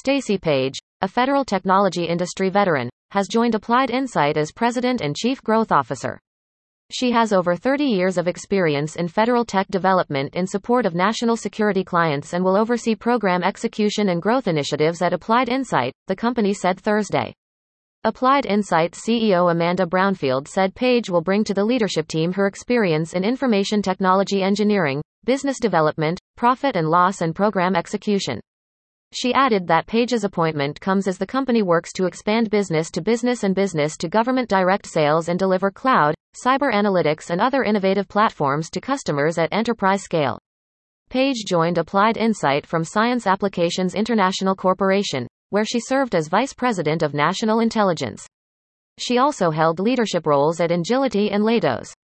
Stacy Page, a federal technology industry veteran, has joined Applied Insight as President and Chief Growth Officer. She has over 30 years of experience in federal tech development in support of national security clients and will oversee program execution and growth initiatives at Applied Insight, the company said Thursday. Applied Insight CEO Amanda Brownfield said Page will bring to the leadership team her experience in information technology engineering, business development, profit and loss and program execution. She added that Page's appointment comes as the company works to expand business to business and business to government direct sales and deliver cloud, cyber analytics and other innovative platforms to customers at enterprise scale. Page joined Applied Insight from Science Applications International Corporation, where she served as Vice President of National Intelligence. She also held leadership roles at Engility and Leidos.